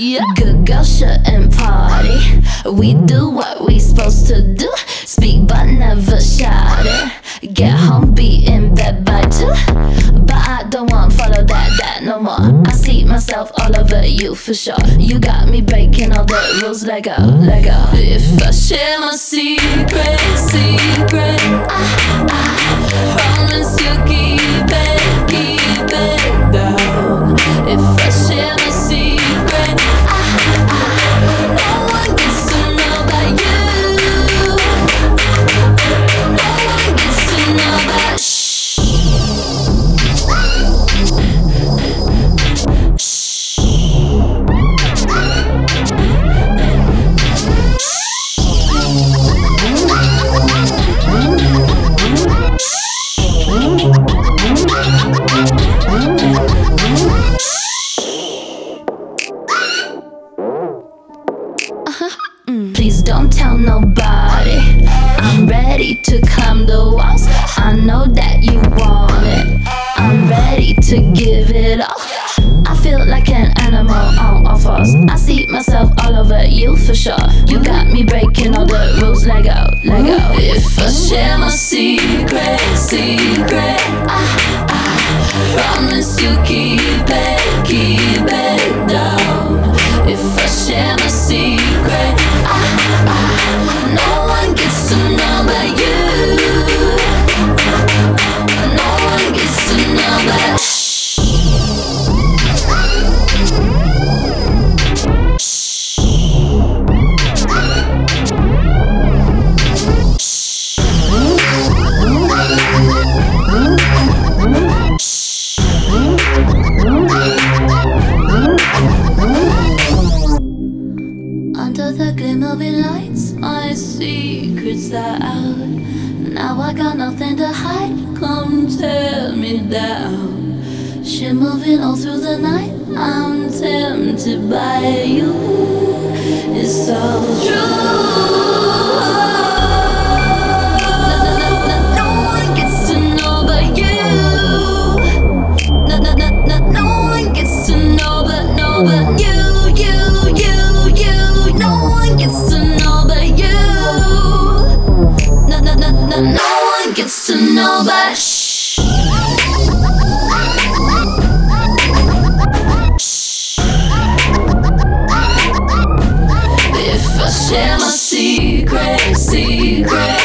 Good girl shouldn't party. We do what we supposed to do. Speak but never shout it. Get home, be in bed by 2. But I don't want follow that no more. I see myself all over you for sure. You got me breaking all the rules. Let go. If I share my secret, I promise you keep it down. If I share my secret, no one gets to know about you. No one gets to know about Please don't tell nobody. I'm ready to climb the walls. I know that you want it. I'm ready to give it all. I feel like an animal on all fours. I see myself all over you for sure. You got me breaking all the rules. Let go. If I share my secret, I promise you keep it down. If I share my secret, no one gets to know about you. No one gets to know about Under the glimmering lights, my secrets are out. Now I got nothing to hide, come tear me down. Shit moving all through the night, I'm tempted by you. It's so true. No one gets to know but you. No one gets to know but you. No one gets to know but you. No one gets to know but shh. If I share my secret,